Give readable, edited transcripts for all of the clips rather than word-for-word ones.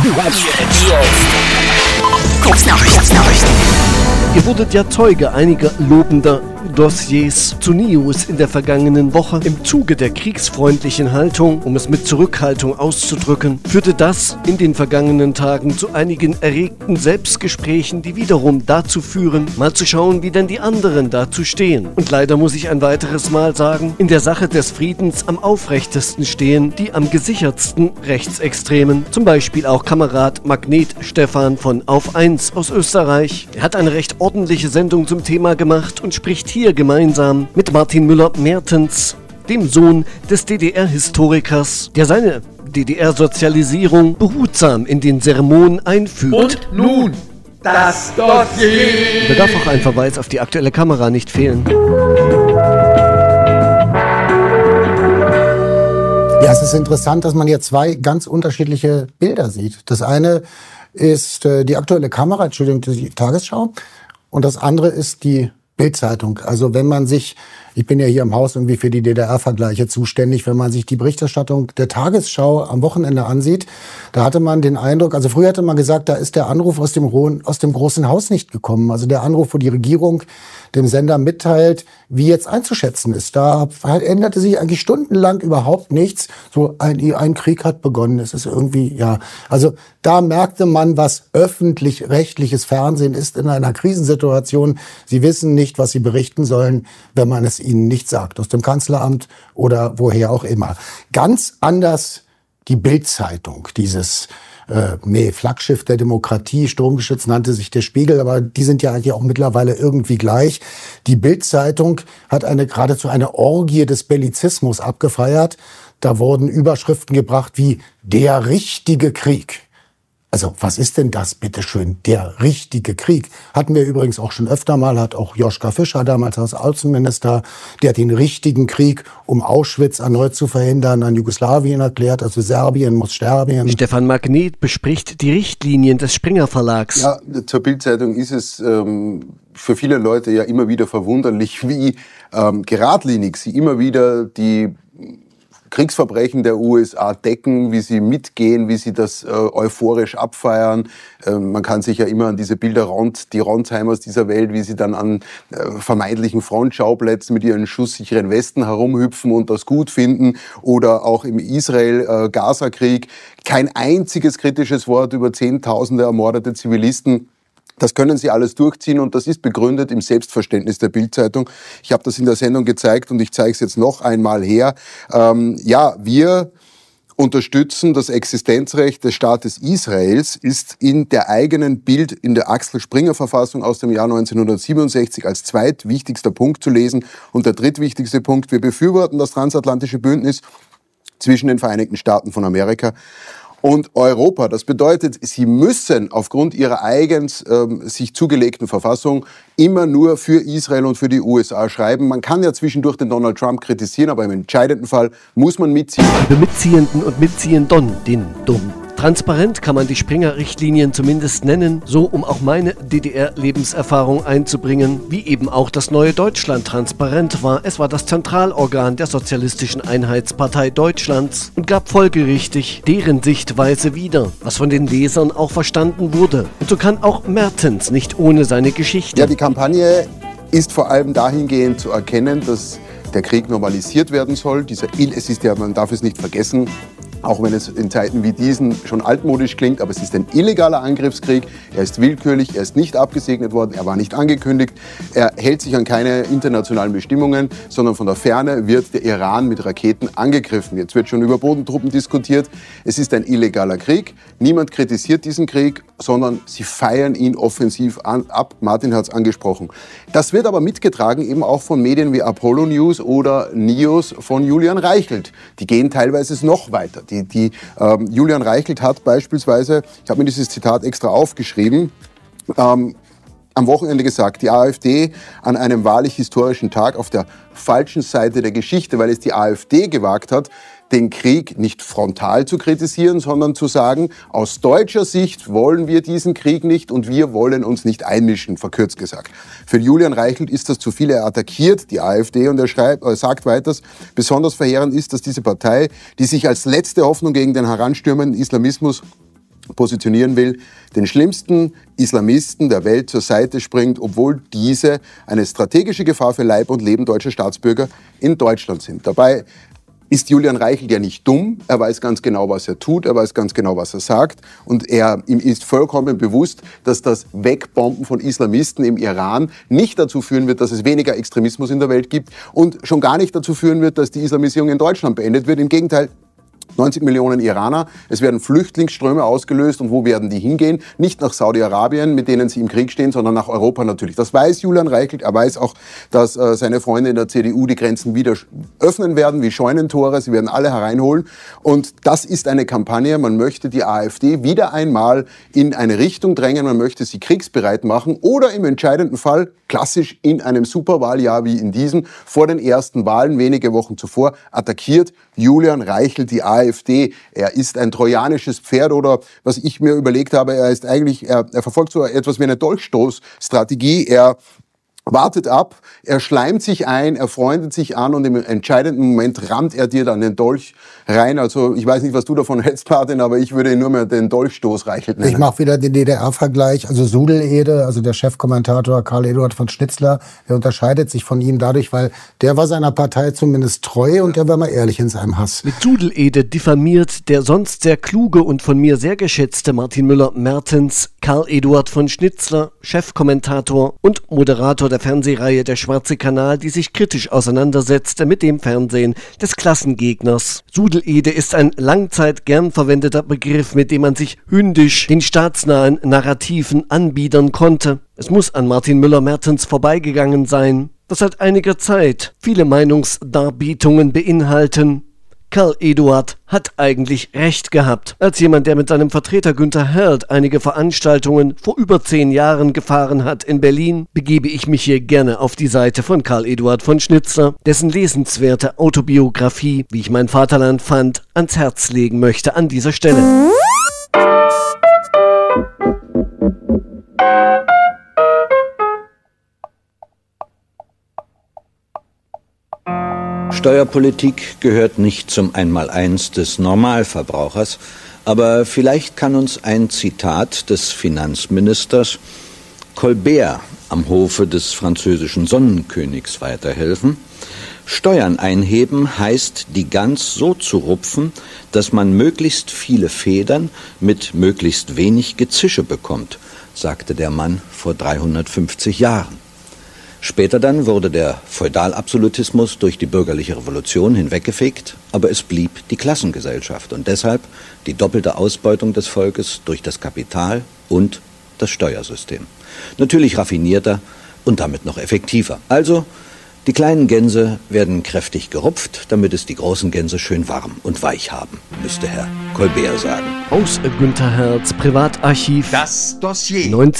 Kurznachrichten. Ihr wurdet ja Zeuge einiger lobender Dossiers zu News in der vergangenen Woche. Im Zuge der kriegsfreundlichen Haltung, um es mit Zurückhaltung auszudrücken, führte das in den vergangenen Tagen zu einigen erregten Selbstgesprächen, die wiederum dazu führen, mal zu schauen, wie denn die anderen dazu stehen. Und leider muss ich ein weiteres Mal sagen, in der Sache des Friedens am aufrechtesten stehen die am gesichertsten Rechtsextremen. Zum Beispiel auch Kamerad Magnet Stefan von Auf 1 aus Österreich. Er hat eine recht ordentliche Sendung zum Thema gemacht und spricht hier gemeinsam mit Martin Müller-Mertens, dem Sohn des DDR-Historikers, der seine DDR-Sozialisierung behutsam in den Sermon einfügt. Und nun das Dossier! Da darf auch ein Verweis auf die aktuelle Kamera nicht fehlen. Ja, es ist interessant, dass man hier zwei ganz unterschiedliche Bilder sieht. Das eine ist die aktuelle Kamera, Entschuldigung, die Tagesschau. Und das andere ist die Bild-Zeitung. Also wenn man sich, ich bin ja hier im Haus irgendwie für die DDR-Vergleiche zuständig, wenn man sich die Berichterstattung der Tagesschau am Wochenende ansieht, da hatte man den Eindruck, also früher hatte man gesagt, da ist der Anruf aus dem Großen Haus nicht gekommen. Also der Anruf, wo die Regierung dem Sender mitteilt, wie jetzt einzuschätzen ist. Da änderte sich eigentlich stundenlang überhaupt nichts. So ein Krieg hat begonnen. Es ist irgendwie, ja, also da merkte man, was öffentlich-rechtliches Fernsehen ist in einer Krisensituation. Sie wissen nicht, was sie berichten sollen, wenn man es ihnen nicht sagt. Aus dem Kanzleramt oder woher auch immer. Ganz anders die Bild-Zeitung, dieses Flaggschiff der Demokratie, sturmgeschützt nannte sich der Spiegel, aber die sind ja eigentlich auch mittlerweile irgendwie gleich. Die Bild-Zeitung hat geradezu eine Orgie des Bellizismus abgefeiert. Da wurden Überschriften gebracht wie der richtige Krieg. Also was ist denn das, bitteschön, der richtige Krieg? Hatten wir übrigens auch schon öfter mal, hat auch Joschka Fischer damals als Außenminister, der hat den richtigen Krieg, um Auschwitz erneut zu verhindern, an Jugoslawien erklärt, also Serbien muss sterben. Stefan Magnet bespricht die Richtlinien des Springer Verlags. Ja, zur Bild-Zeitung ist es für viele Leute ja immer wieder verwunderlich, wie geradlinig sie immer wieder die Kriegsverbrechen der USA decken, wie sie mitgehen, wie sie das euphorisch abfeiern. Man kann sich ja immer an diese Bilder die Rontheimers dieser Welt, wie sie dann an vermeintlichen Frontschauplätzen mit ihren schusssicheren Westen herumhüpfen und das gut finden. Oder auch im Israel-Gaza-Krieg kein einziges kritisches Wort über Zehntausende ermordete Zivilisten. Das können Sie alles durchziehen und das ist begründet im Selbstverständnis der Bild-Zeitung. Ich habe das in der Sendung gezeigt und ich zeige es jetzt noch einmal her. Wir unterstützen das Existenzrecht des Staates Israels, ist in der eigenen Bild, in der Axel-Springer-Verfassung aus dem Jahr 1967 als zweitwichtigster Punkt zu lesen. Und der drittwichtigste Punkt, wir befürworten das transatlantische Bündnis zwischen den Vereinigten Staaten von Amerika und Europa. Das bedeutet, sie müssen aufgrund ihrer eigens sich zugelegten Verfassung immer nur für Israel und für die USA schreiben. Man kann ja zwischendurch den Donald Trump kritisieren, aber im entscheidenden Fall muss man mitziehen. Liebe Mitziehenden und Mitziehenden, transparent kann man die Springer-Richtlinien zumindest nennen, so um auch meine DDR-Lebenserfahrung einzubringen, wie eben auch das neue Deutschland transparent war. Es war das Zentralorgan der Sozialistischen Einheitspartei Deutschlands und gab folgerichtig deren Sichtweise wieder, was von den Lesern auch verstanden wurde. Und so kann auch Mertens nicht ohne seine Geschichte. Ja, die Kampagne ist vor allem dahingehend zu erkennen, dass der Krieg normalisiert werden soll. Es ist ja, man darf es nicht vergessen, auch wenn es in Zeiten wie diesen schon altmodisch klingt, aber es ist ein illegaler Angriffskrieg. Er ist willkürlich, er ist nicht abgesegnet worden, er war nicht angekündigt. Er hält sich an keine internationalen Bestimmungen, sondern von der Ferne wird der Iran mit Raketen angegriffen. Jetzt wird schon über Bodentruppen diskutiert. Es ist ein illegaler Krieg. Niemand kritisiert diesen Krieg, sondern sie feiern ihn offensiv ab. Martin hat es angesprochen. Das wird aber mitgetragen eben auch von Medien wie Apollo News oder Nios von Julian Reichelt. Die gehen teilweise noch weiter. Julian Reichelt hat beispielsweise, ich habe mir dieses Zitat extra aufgeschrieben, am Wochenende gesagt, die AfD an einem wahrlich historischen Tag auf der falschen Seite der Geschichte, weil es die AfD gewagt hat, den Krieg nicht frontal zu kritisieren, sondern zu sagen, aus deutscher Sicht wollen wir diesen Krieg nicht und wir wollen uns nicht einmischen, verkürzt gesagt. Für Julian Reichelt ist das zu viel. Er attackiert die AfD und er sagt weiters, besonders verheerend ist, dass diese Partei, die sich als letzte Hoffnung gegen den heranstürmenden Islamismus positionieren will, den schlimmsten Islamisten der Welt zur Seite springt, obwohl diese eine strategische Gefahr für Leib und Leben deutscher Staatsbürger in Deutschland sind. Dabei ist Julian Reichelt ja nicht dumm, er weiß ganz genau, was er tut, er weiß ganz genau, was er sagt und ihm ist vollkommen bewusst, dass das Wegbomben von Islamisten im Iran nicht dazu führen wird, dass es weniger Extremismus in der Welt gibt und schon gar nicht dazu führen wird, dass die Islamisierung in Deutschland beendet wird. Im Gegenteil, 90 Millionen Iraner, es werden Flüchtlingsströme ausgelöst und wo werden die hingehen? Nicht nach Saudi-Arabien, mit denen sie im Krieg stehen, sondern nach Europa natürlich. Das weiß Julian Reichelt, er weiß auch, dass seine Freunde in der CDU die Grenzen wieder öffnen werden wie Scheunentore, sie werden alle hereinholen und das ist eine Kampagne, man möchte die AfD wieder einmal in eine Richtung drängen, man möchte sie kriegsbereit machen oder im entscheidenden Fall, klassisch in einem Superwahljahr wie in diesem, vor den ersten Wahlen, wenige Wochen zuvor, attackiert Julian Reichelt die AfD. Er ist ein trojanisches Pferd oder was ich mir überlegt habe, er verfolgt so etwas wie eine Dolchstoßstrategie. Er wartet ab, er schleimt sich ein, er freundet sich an und im entscheidenden Moment rammt er dir dann den Dolch rein. Also ich weiß nicht, was du davon hältst, Martin, aber ich würde ihn nur mehr den Dolchstoß Reichelt nennen. Ich mache wieder den DDR-Vergleich. Also Sudelede, also der Chefkommentator Karl Eduard von Schnitzler, der unterscheidet sich von ihm dadurch, weil der war seiner Partei zumindest treu und der war mal ehrlich in seinem Hass. Mit Sudelede diffamiert der sonst sehr kluge und von mir sehr geschätzte Martin Müller-Mertens Karl Eduard von Schnitzler, Chefkommentator und Moderator der Fernsehreihe Der Schwarze Kanal, die sich kritisch auseinandersetzte mit dem Fernsehen des Klassengegners. Sudelede ist ein langzeit gern verwendeter Begriff, mit dem man sich hündisch den staatsnahen Narrativen anbiedern konnte. Es muss an Martin Müller-Mertens vorbeigegangen sein, das seit einiger Zeit viele Meinungsdarbietungen beinhalten. Karl Eduard hat eigentlich recht gehabt. Als jemand, der mit seinem Vertreter Günther Herd einige Veranstaltungen vor über 10 Jahren gefahren hat in Berlin, begebe ich mich hier gerne auf die Seite von Karl Eduard von Schnitzler, dessen lesenswerte Autobiografie, wie ich mein Vaterland fand, ans Herz legen möchte an dieser Stelle. Steuerpolitik gehört nicht zum Einmaleins des Normalverbrauchers, aber vielleicht kann uns ein Zitat des Finanzministers Colbert am Hofe des französischen Sonnenkönigs weiterhelfen. Steuern einheben heißt, die Gans so zu rupfen, dass man möglichst viele Federn mit möglichst wenig Gezische bekommt, sagte der Mann vor 350 Jahren. Später dann wurde der Feudalabsolutismus durch die bürgerliche Revolution hinweggefegt, aber es blieb die Klassengesellschaft und deshalb die doppelte Ausbeutung des Volkes durch das Kapital und das Steuersystem. Natürlich raffinierter und damit noch effektiver. Also, die kleinen Gänse werden kräftig gerupft, damit es die großen Gänse schön warm und weich haben, müsste Herr Colbert sagen. Aus Günther Herds Privatarchiv. Das Dossier.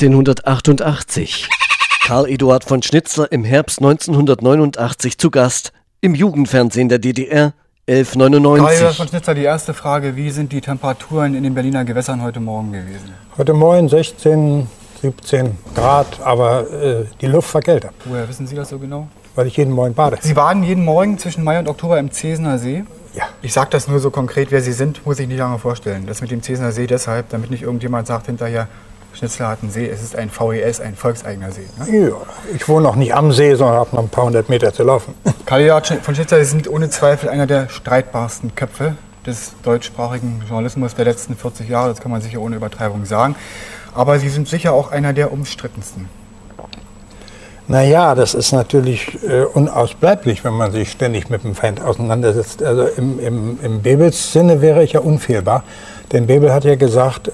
1988. Karl Eduard von Schnitzler im Herbst 1989 zu Gast im Jugendfernsehen der DDR, 1199. Karl Eduard von Schnitzler, die erste Frage, wie sind die Temperaturen in den Berliner Gewässern heute Morgen gewesen? Heute Morgen 16, 17 Grad, aber die Luft verkältet. Woher wissen Sie das so genau? Weil ich jeden Morgen bade. Sie baden jeden Morgen zwischen Mai und Oktober im Zesener See? Ja. Ich sage das nur so konkret, wer Sie sind, muss ich nicht lange vorstellen. Das mit dem Zesener See deshalb, damit nicht irgendjemand sagt hinterher, Schnitzler hat einen See, es ist ein VES, ein volkseigener See. Ne? Ja, ich wohne auch nicht am See, sondern habe noch ein paar hundert Meter zu laufen. Karl Eduard von Schnitzler, Sie sind ohne Zweifel einer der streitbarsten Köpfe des deutschsprachigen Journalismus der letzten 40 Jahre, das kann man sicher ohne Übertreibung sagen. Aber Sie sind sicher auch einer der umstrittensten. Naja, das ist natürlich unausbleiblich, wenn man sich ständig mit dem Feind auseinandersetzt. Also im Bebels Sinne wäre ich ja unfehlbar. Denn Bebel hat ja gesagt,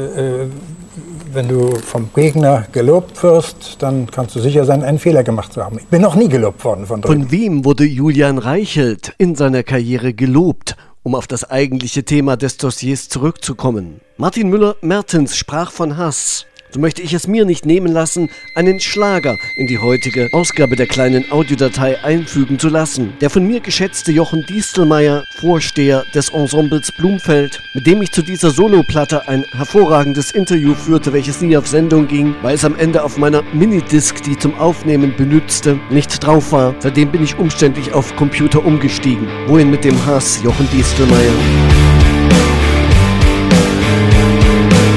wenn du vom Gegner gelobt wirst, dann kannst du sicher sein, einen Fehler gemacht zu haben. Ich bin noch nie gelobt worden von Dritten. Von wem wurde Julian Reichelt in seiner Karriere gelobt, um auf das eigentliche Thema des Dossiers zurückzukommen? Martin Müller-Mertens sprach von Hass. So möchte ich es mir nicht nehmen lassen, einen Schlager in die heutige Ausgabe der kleinen Audiodatei einfügen zu lassen. Der von mir geschätzte Jochen Diestelmeier, Vorsteher des Ensembles Blumfeld, mit dem ich zu dieser Soloplatte ein hervorragendes Interview führte, welches nie auf Sendung ging, weil es am Ende auf meiner Minidisc, die ich zum Aufnehmen benützte, nicht drauf war. Seitdem bin ich umständlich auf Computer umgestiegen. Wohin mit dem Hass, Jochen Diestelmeier?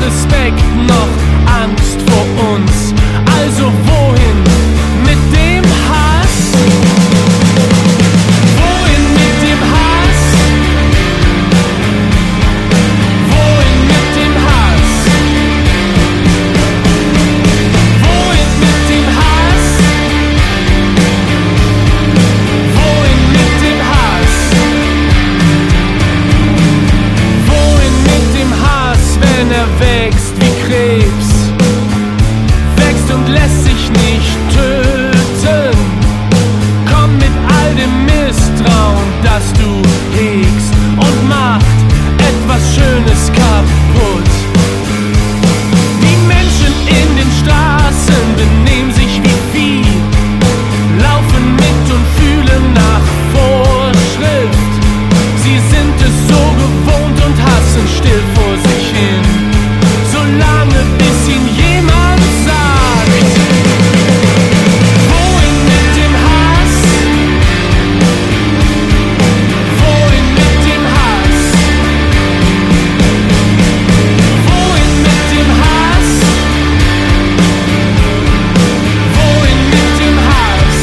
Respekt noch Angst vor uns. Also wohin mit dem Hass? Wohin mit dem Hass? Wohin mit dem Hass? Wohin mit dem Hass? Wohin mit dem Hass? Wohin mit dem Hass, wenn er wächst wie Krebs? Wächst und lässt sich nicht töten. Komm mit all dem Misstrauen, das du hegst, und macht etwas Schönes kaputt. Die Menschen in den Straßen benehmen sich wie Vieh, laufen mit und fühlen nach Vorschrift. Sie sind es so gewohnt und hassen still vor sich hin, solange bis ihnen jemand sagt: Wohin mit dem Hass? Wohin mit dem Hass? Wohin mit dem Hass? Wohin mit dem Hass?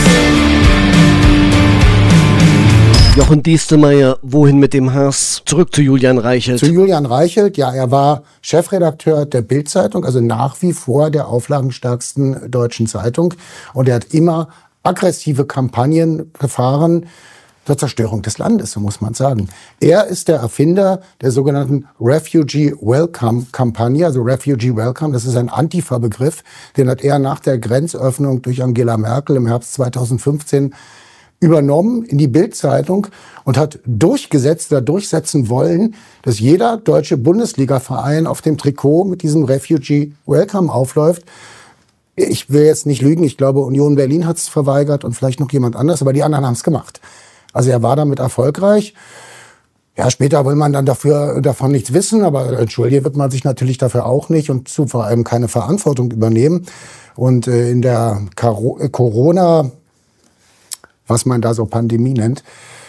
Jochen Diestelmeier, wohin mit dem Hass? Zurück zu Julian Reichelt. Zu Julian Reichelt, ja, er war Chefredakteur der Bild-Zeitung, also nach wie vor der auflagenstärksten deutschen Zeitung. Und er hat immer aggressive Kampagnen gefahren zur Zerstörung des Landes, so muss man sagen. Er ist der Erfinder der sogenannten Refugee Welcome-Kampagne. Also Refugee Welcome, das ist ein Antifa-Begriff, den hat er nach der Grenzöffnung durch Angela Merkel im Herbst 2015 übernommen in die Bild-Zeitung und hat durchgesetzt oder durchsetzen wollen, dass jeder deutsche Bundesliga-Verein auf dem Trikot mit diesem Refugee Welcome aufläuft. Ich will jetzt nicht lügen, ich glaube, Union Berlin hat es verweigert und vielleicht noch jemand anderes, aber die anderen haben es gemacht. Also er war damit erfolgreich. Ja, später will man dann davon nichts wissen, aber entschuldigen wird man sich natürlich dafür auch nicht und vor allem keine Verantwortung übernehmen. Und in der Corona, was man da so Pandemie nennt,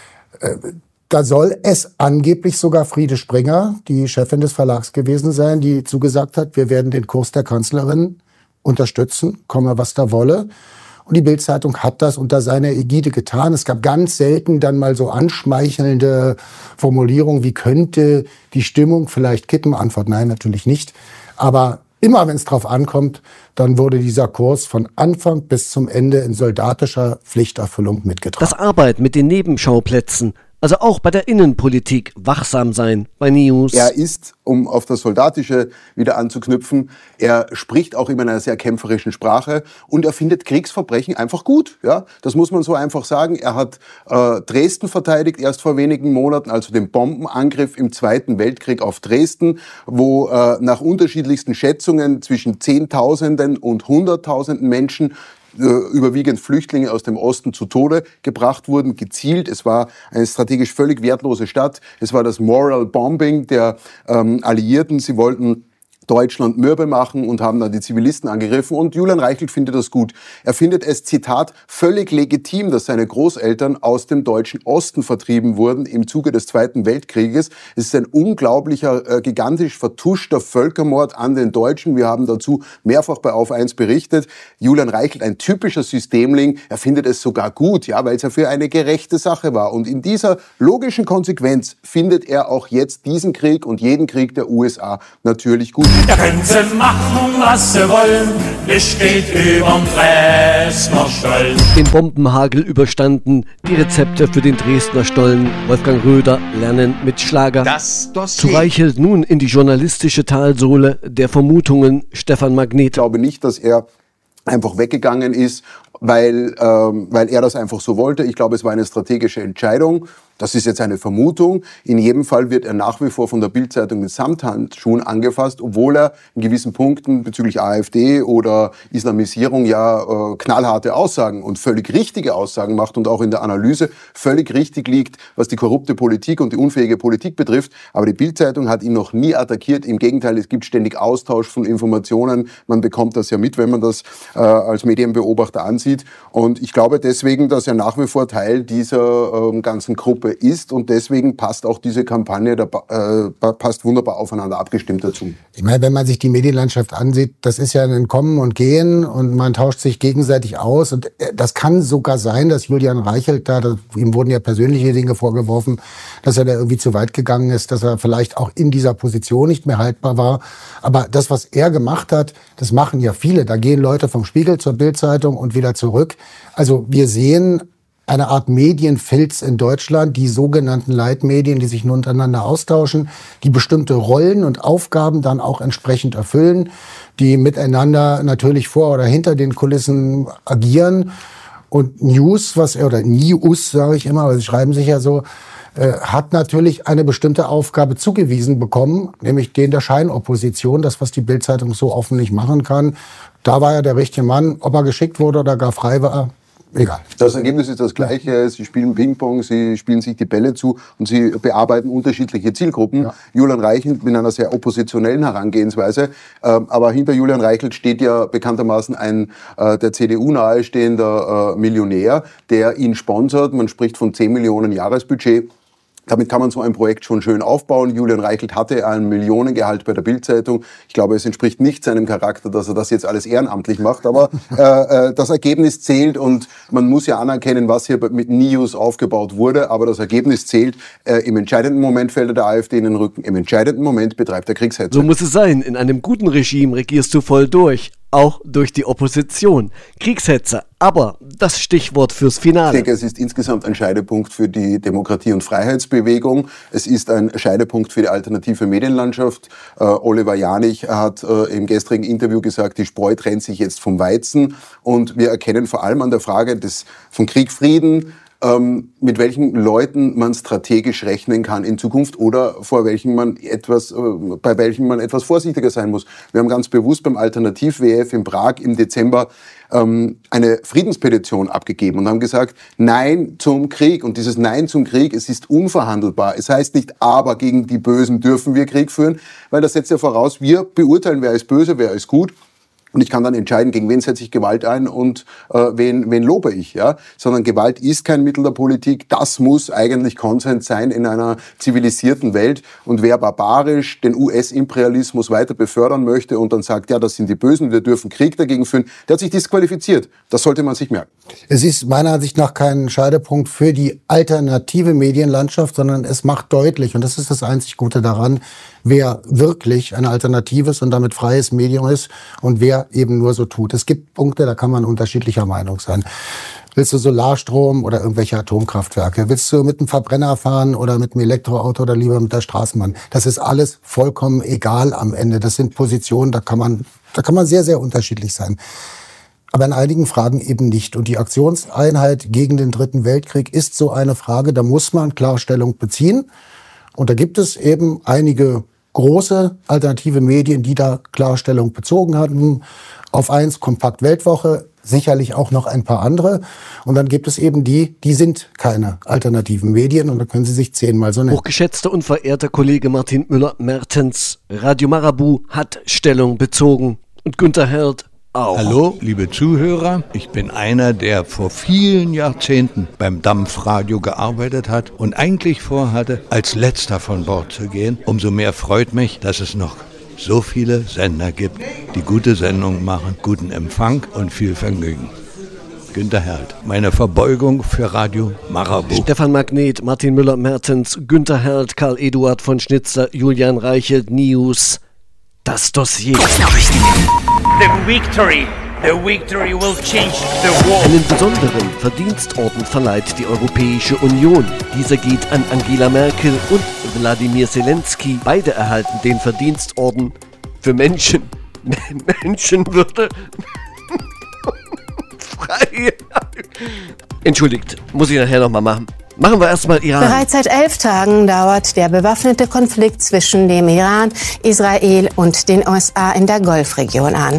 da soll es angeblich sogar Friede Springer, die Chefin des Verlags gewesen sein, die zugesagt hat, wir werden den Kurs der Kanzlerin unterstützen, komme was da wolle. Und die Bild-Zeitung hat das unter seiner Ägide getan. Es gab ganz selten dann mal so anschmeichelnde Formulierungen, wie könnte die Stimmung vielleicht kippen? Antwort nein, natürlich nicht. Aber immer wenn es drauf ankommt, dann wurde dieser Kurs von Anfang bis zum Ende in soldatischer Pflichterfüllung mitgetragen. Das Arbeiten mit den Nebenschauplätzen, also auch bei der Innenpolitik, wachsam sein bei News. Er ist, um auf das Soldatische wieder anzuknüpfen, er spricht auch immer in einer sehr kämpferischen Sprache und er findet Kriegsverbrechen einfach gut. Ja, das muss man so einfach sagen. Er hat Dresden verteidigt, erst vor wenigen Monaten, also den Bombenangriff im Zweiten Weltkrieg auf Dresden, wo nach unterschiedlichsten Schätzungen zwischen Zehntausenden und Hunderttausenden Menschen, überwiegend Flüchtlinge aus dem Osten, zu Tode gebracht wurden, gezielt. Es war eine strategisch völlig wertlose Stadt. Es war das Moral Bombing der Alliierten. Sie wollten Deutschland mürbe machen und haben dann die Zivilisten angegriffen. Und Julian Reichelt findet das gut. Er findet es, Zitat, völlig legitim, dass seine Großeltern aus dem deutschen Osten vertrieben wurden im Zuge des Zweiten Weltkrieges. Es ist ein unglaublicher, gigantisch vertuschter Völkermord an den Deutschen. Wir haben dazu mehrfach bei Auf 1 berichtet. Julian Reichelt, ein typischer Systemling, er findet es sogar gut, ja, weil es ja für eine gerechte Sache war. Und in dieser logischen Konsequenz findet er auch jetzt diesen Krieg und jeden Krieg der USA natürlich gut. Ja, können Sie machen, was Sie wollen, Licht geht überm Dresdner Stollen. Den Bombenhagel überstanden, die Rezepte für den Dresdner Stollen. Wolfgang Röder, Lernen mit Schlager. Das Dossier. Zu Reichelt nun in die journalistische Talsohle der Vermutungen, Stefan Magnet. Ich glaube nicht, dass er einfach weggegangen ist, weil er das einfach so wollte. Ich glaube, es war eine strategische Entscheidung. Das ist jetzt eine Vermutung. In jedem Fall wird er nach wie vor von der Bild-Zeitung mit Samthandschuhen angefasst, obwohl er in gewissen Punkten bezüglich AfD oder Islamisierung ja knallharte Aussagen und völlig richtige Aussagen macht und auch in der Analyse völlig richtig liegt, was die korrupte Politik und die unfähige Politik betrifft. Aber die Bild-Zeitung hat ihn noch nie attackiert. Im Gegenteil, es gibt ständig Austausch von Informationen. Man bekommt das ja mit, wenn man das als Medienbeobachter ansieht. Und ich glaube deswegen, dass er nach wie vor Teil dieser ganzen Gruppe Zielgruppe ist und deswegen passt auch diese Kampagne, passt wunderbar aufeinander abgestimmt dazu. Ich meine, wenn man sich die Medienlandschaft ansieht, das ist ja ein Kommen und Gehen und man tauscht sich gegenseitig aus und das kann sogar sein, dass Julian Reichelt ihm wurden ja persönliche Dinge vorgeworfen, dass er da irgendwie zu weit gegangen ist, dass er vielleicht auch in dieser Position nicht mehr haltbar war. Aber das, was er gemacht hat, das machen ja viele. Da gehen Leute vom Spiegel zur Bild-Zeitung und wieder zurück. Also wir sehen eine Art Medienfilz in Deutschland, die sogenannten Leitmedien, die sich nur untereinander austauschen, die bestimmte Rollen und Aufgaben dann auch entsprechend erfüllen, die miteinander natürlich vor oder hinter den Kulissen agieren. Und News, News sage ich immer, aber sie schreiben sich ja so, hat natürlich eine bestimmte Aufgabe zugewiesen bekommen, nämlich den der Scheinopposition, das, was die Bild-Zeitung so offen nicht machen kann. Da war ja der richtige Mann, ob er geschickt wurde oder gar frei war. Egal. Das Ergebnis ist das gleiche. Sie spielen Ping-Pong, sie spielen sich die Bälle zu und sie bearbeiten unterschiedliche Zielgruppen. Ja. Julian Reichelt mit einer sehr oppositionellen Herangehensweise. Aber hinter Julian Reichelt steht ja bekanntermaßen ein der CDU nahestehender Millionär, der ihn sponsert. Man spricht von 10 Millionen Jahresbudget. Damit kann man so ein Projekt schon schön aufbauen. Julian Reichelt hatte ein Millionengehalt bei der Bild-Zeitung. Ich glaube, es entspricht nicht seinem Charakter, dass er das jetzt alles ehrenamtlich macht. Aber das Ergebnis zählt und man muss ja anerkennen, was hier mit News aufgebaut wurde. Aber das Ergebnis zählt. Im entscheidenden Moment fällt er der AfD in den Rücken. Im entscheidenden Moment betreibt er Kriegshetze. So muss es sein. In einem guten Regime regierst du voll durch. Auch durch die Opposition. Kriegshetze. Aber das Stichwort fürs Finale. Ich denke, es ist insgesamt ein Scheidepunkt für die Demokratie- und Freiheitsbewegung. Es ist ein Scheidepunkt für die alternative Medienlandschaft. Oliver Janich hat im gestrigen Interview gesagt, die Spreu trennt sich jetzt vom Weizen. Und wir erkennen vor allem an der Frage von Krieg, Frieden, mit welchen Leuten man strategisch rechnen kann in Zukunft oder bei welchen man etwas vorsichtiger sein muss. Wir haben ganz bewusst beim Alternativ-WF in Prag im Dezember eine Friedenspetition abgegeben und haben gesagt, Nein zum Krieg. Und dieses Nein zum Krieg, es ist unverhandelbar. Es heißt nicht, aber gegen die Bösen dürfen wir Krieg führen, weil das setzt ja voraus, wir beurteilen, wer ist böse, wer ist gut. Und ich kann dann entscheiden, gegen wen setze ich Gewalt ein und wen lobe ich. Ja? Sondern Gewalt ist kein Mittel der Politik. Das muss eigentlich Konsens sein in einer zivilisierten Welt. Und wer barbarisch den US-Imperialismus weiter befördern möchte und dann sagt, ja, das sind die Bösen, wir dürfen Krieg dagegen führen, der hat sich disqualifiziert. Das sollte man sich merken. Es ist meiner Ansicht nach kein Scheidepunkt für die alternative Medienlandschaft, sondern es macht deutlich, und das ist das einzig Gute daran, wer wirklich ein alternatives und damit freies Medium ist und wer eben nur so tut. Es gibt Punkte, da kann man unterschiedlicher Meinung sein. Willst du Solarstrom oder irgendwelche Atomkraftwerke? Willst du mit einem Verbrenner fahren oder mit einem Elektroauto oder lieber mit der Straßenbahn? Das ist alles vollkommen egal am Ende. Das sind Positionen, da kann man sehr, sehr unterschiedlich sein. Aber in einigen Fragen eben nicht. Und die Aktionseinheit gegen den Dritten Weltkrieg ist so eine Frage, da muss man klar Stellung beziehen. Und da gibt es eben einige große alternative Medien, die da Klarstellung bezogen hatten. Auf 1 Kompakt Weltwoche, sicherlich auch noch ein paar andere. Und dann gibt es eben die sind keine alternativen Medien und da können sie sich 10-mal so nennen. Hochgeschätzter und verehrter Kollege Martin Müller-Mertens, Radio Marabout hat Stellung bezogen und Günther Herd auch. Hallo, liebe Zuhörer. Ich bin einer, der vor vielen Jahrzehnten beim Dampfradio gearbeitet hat und eigentlich vorhatte, als Letzter von Bord zu gehen. Umso mehr freut mich, dass es noch so viele Sender gibt, die gute Sendungen machen, guten Empfang und viel Vergnügen. Günther Herd, meine Verbeugung für Radio Marabout. Stefan Magnet, Martin Müller-Mertens, Günther Herd, Karl Eduard von Schnitzer, Julian Reichelt, News, das Dossier. The victory will change the world. Einen besonderen Verdienstorden verleiht die Europäische Union. Dieser geht an Angela Merkel und Wladimir Zelensky. Beide erhalten den Verdienstorden für Menschenwürde. Frei. Entschuldigt, muss ich nachher nochmal machen. Machen wir erstmal Iran. Bereits seit 11 Tagen dauert der bewaffnete Konflikt zwischen dem Iran, Israel und den USA in der Golfregion an.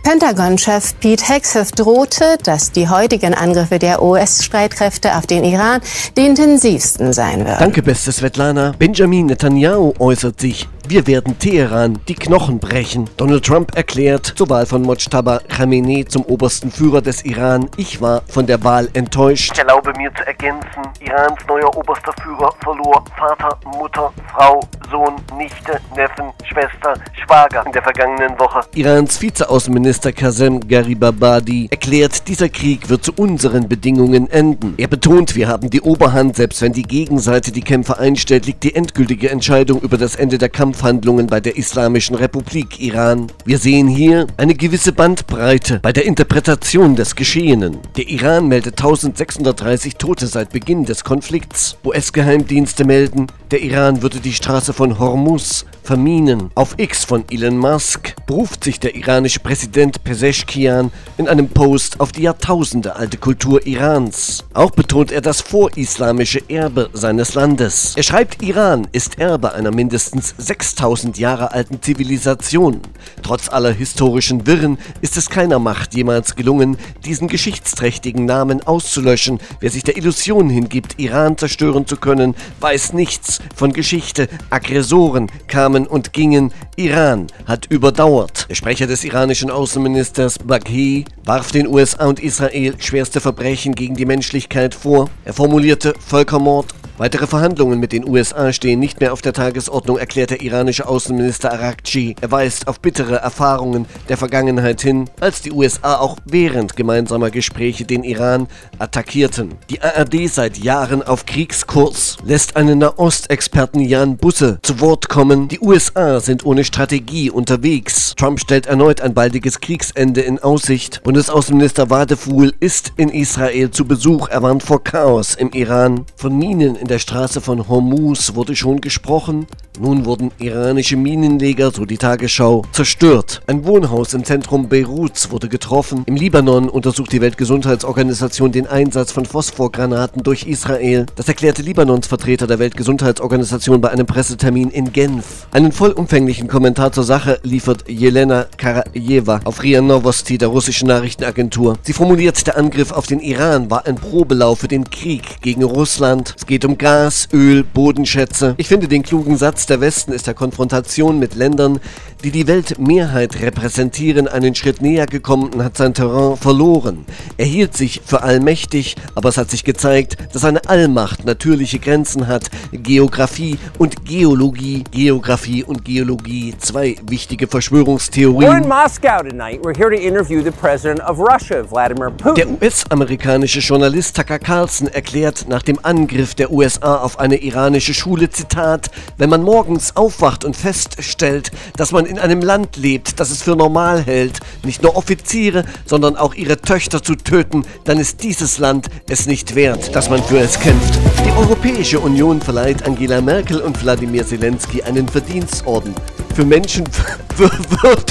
Pentagon-Chef Pete Hegseth drohte, dass die heutigen Angriffe der US-Streitkräfte auf den Iran die intensivsten sein werden. Danke, beste Svetlana. Benjamin Netanyahu äußert sich: Wir werden Teheran die Knochen brechen. Donald Trump erklärt zur Wahl von Mojtaba Khamenei zum obersten Führer des Iran: Ich war von der Wahl enttäuscht. Ich erlaube mir zu ergänzen: Irans neuer oberster Führer verlor Vater, Mutter, Frau, Sohn, Nichte, Neffen, Schwester, Schwager in der vergangenen Woche. Irans Vizeaußenminister Qasem Garibabadi erklärt, dieser Krieg wird zu unseren Bedingungen enden. Er betont, wir haben die Oberhand, selbst wenn die Gegenseite die Kämpfe einstellt, liegt die endgültige Entscheidung über das Ende der Kampfhandlungen bei der Islamischen Republik Iran. Wir sehen hier eine gewisse Bandbreite bei der Interpretation des Geschehenen. Der Iran meldet 1630 Tote seit Beginn des Konflikts. US-Geheimdienste melden, der Iran würde die Straße von Hormuz verminen. Auf X von Elon Musk beruft sich der iranische Präsident Pezeshkian in einem Post auf die jahrtausendealte Kultur Irans. Auch betont er das vorislamische Erbe seines Landes. Er schreibt, Iran ist Erbe einer mindestens 6000 Jahre alten Zivilisation. Trotz aller historischen Wirren ist es keiner Macht jemals gelungen, diesen geschichtsträchtigen Namen auszulöschen. Wer sich der Illusion hingibt, Iran zerstören zu können, weiß nichts von Geschichte. Aggressoren kamen und gingen. Iran hat überdauert. Der Sprecher des iranischen Außenministers Baghi warf den USA und Israel schwerste Verbrechen gegen die Menschlichkeit vor. Er formulierte Völkermord. Weitere Verhandlungen mit den USA stehen nicht mehr auf der Tagesordnung, erklärt der iranische Außenminister Araghchi. Er weist auf bittere Erfahrungen der Vergangenheit hin, als die USA auch während gemeinsamer Gespräche den Iran attackierten. Die ARD seit Jahren auf Kriegskurs, lässt einen Nahostexperten Jan Busse zu Wort kommen. Die USA sind ohne Strategie unterwegs. Trump stellt erneut ein baldiges Kriegsende in Aussicht. Bundesaußenminister Wadeful ist in Israel zu Besuch. Er warnt vor Chaos im Iran. Von Minen in der Straße von Hormuz wurde schon gesprochen. Nun wurden iranische Minenleger, so die Tagesschau, zerstört. Ein Wohnhaus im Zentrum Beiruts wurde getroffen. Im Libanon untersucht die Weltgesundheitsorganisation den Einsatz von Phosphorgranaten durch Israel. Das erklärte Libanons Vertreter der Weltgesundheitsorganisation bei einem Pressetermin in Genf. Einen vollumfänglichen Kommentar zur Sache liefert Jelena Karajeva auf RIA Novosti der russischen Nachrichtenagentur. Sie formuliert, der Angriff auf den Iran war ein Probelauf für den Krieg gegen Russland. Es geht um Gas, Öl, Bodenschätze. Ich finde den klugen Satz, der Westen ist der Konfrontation mit Ländern, die die Weltmehrheit repräsentieren, einen Schritt näher gekommen und hat sein Terrain verloren. Er hielt sich für allmächtig, aber es hat sich gezeigt, dass seine Allmacht natürliche Grenzen hat. Geografie und Geologie. Geografie und Geologie, zwei wichtige Verschwörungstheorien. We're in Moscow tonight. We're here to interview the president of Russia, Vladimir Putin. Der US-amerikanische Journalist Tucker Carlson erklärt nach dem Angriff der USA auf eine iranische Schule, Zitat, wenn man morgens aufwacht und feststellt, dass man in einem Land lebt, das es für normal hält, nicht nur Offiziere, sondern auch ihre Töchter zu töten, dann ist dieses Land es nicht wert, dass man für es kämpft. Die Europäische Union verleiht Angela Merkel und Wladimir Zelensky einen Verdienstorden für Menschenwürde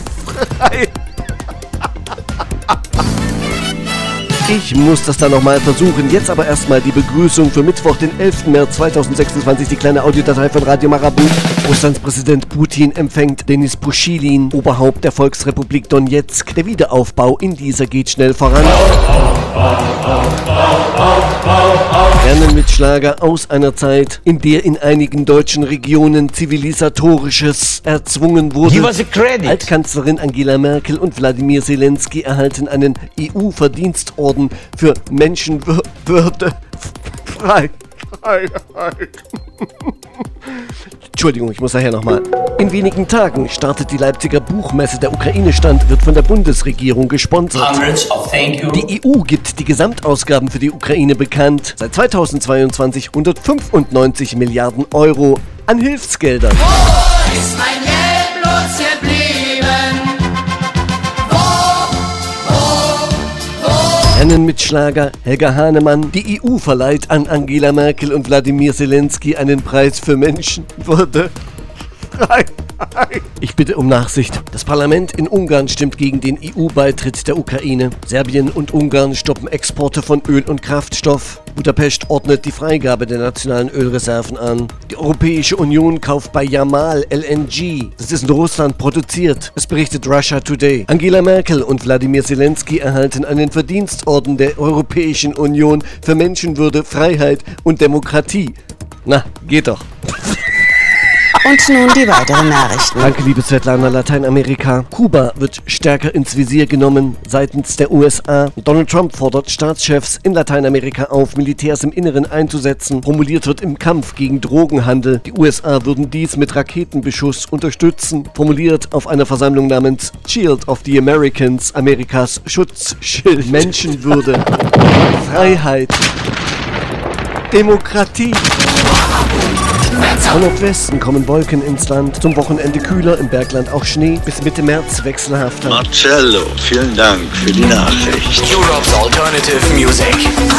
frei. Ich muss das dann nochmal versuchen. Jetzt aber erstmal die Begrüßung für Mittwoch, den 11. März 2026. Die kleine Audiodatei von Radio Marabout. Russlands Präsident Putin empfängt Denis Puschilin, Oberhaupt der Volksrepublik Donetsk. Der Wiederaufbau in dieser geht schnell voran. Lernen mit Schlager aus einer Zeit, in der in einigen deutschen Regionen Zivilisatorisches erzwungen wurde. Give us a credit. Altkanzlerin Angela Merkel und Wladimir Zelensky erhalten einen EU-Verdienstorden für Menschenwürde Freiheit. Entschuldigung, ich muss daher nochmal. In wenigen Tagen startet die Leipziger Buchmesse. Der Ukraine-Stand wird von der Bundesregierung gesponsert. Die EU gibt die Gesamtausgaben für die Ukraine bekannt. Seit 2022 195 Milliarden Euro an Hilfsgeldern. Wo ist mein Geld bloß geblieben? Rennen mit Schlager, Helga Hahnemann. Die EU verleiht an Angela Merkel und Wladimir Zelensky einen Preis für Menschenwürde. Ich bitte um Nachsicht. Das Parlament in Ungarn stimmt gegen den EU-Beitritt der Ukraine. Serbien und Ungarn stoppen Exporte von Öl und Kraftstoff. Budapest ordnet die Freigabe der nationalen Ölreserven an. Die Europäische Union kauft bei Yamal LNG. Das ist in Russland produziert. Es berichtet Russia Today. Angela Merkel und Wladimir Zelensky erhalten einen Verdienstorden der Europäischen Union für Menschenwürde, Freiheit und Demokratie. Na, geht doch. Und nun die weiteren Nachrichten. Danke, liebe Svetlana. Lateinamerika. Kuba wird stärker ins Visier genommen seitens der USA. Donald Trump fordert Staatschefs in Lateinamerika auf, Militärs im Inneren einzusetzen. Formuliert wird im Kampf gegen Drogenhandel. Die USA würden dies mit Raketenbeschuss unterstützen. Formuliert auf einer Versammlung namens Shield of the Americans, Amerikas Schutzschild. Menschenwürde, Freiheit, Demokratie. Von Nordwesten kommen Wolken ins Land. Zum Wochenende kühler, im Bergland auch Schnee. Bis Mitte März wechselhafter. Marcello, vielen Dank für die Nachricht. Europe's alternative music.